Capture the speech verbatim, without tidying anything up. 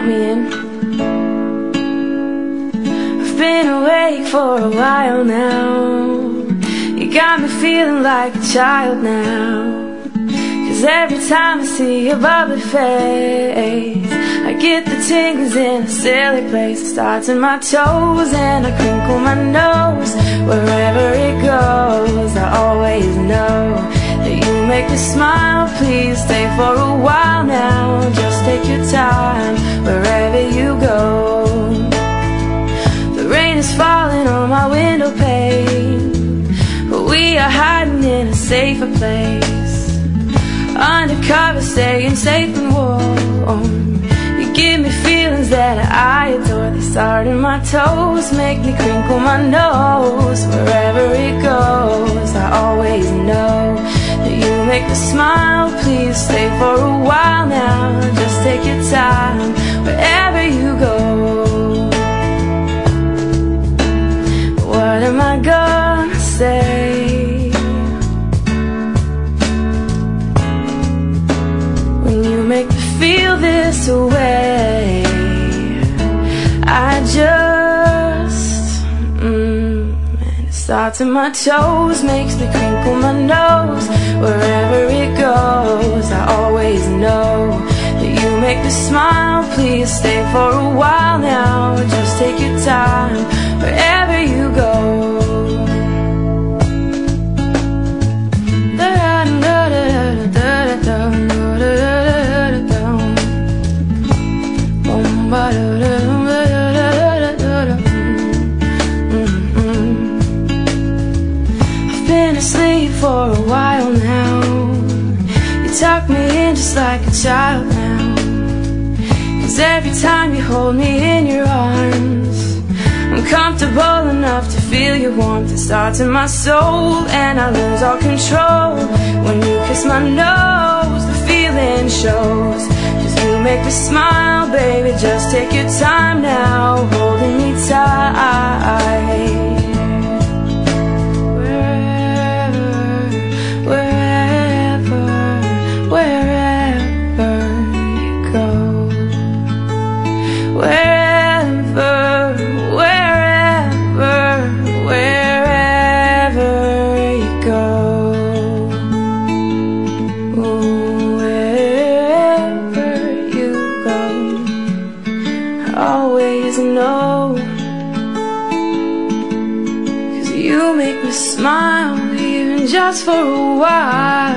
count me in. I've been awake for a while now. You got me feeling like a child now. Cause every time I see your bubbly face, I get the tingles in a silly place. It starts in my toes and I crinkle my nose. Wherever it goes, I always know that you make me smile. Please stay for a while now. Just take your time wherever you go. The rain is falling on my window pane, but we are hiding in a safer place. Undercover, staying safe and warm. You give me feelings that I adore. They start in my toes, make me crinkle my nose. Wherever it goes, I always know that you make me smile. Please stay for a while now. Just take your time wherever you go. What am I gonna say when you make me feel this way? I just mm, and it starts in my toes, makes me crinkle my nose. Wherever it goes, I always know that you make me smile. Please stay for a while now. Just take your time wherever you go. I've been asleep for a while now. You tuck me in just like a child now. Cause every time you hold me in your arms, I'm comfortable enough to feel your warmth. It starts in my soul and I lose all control. When you kiss my nose, the feeling shows. Cause you make me smile, baby. Just take your time now, holding me tight. Always know, cause you make me smile, even just for a while.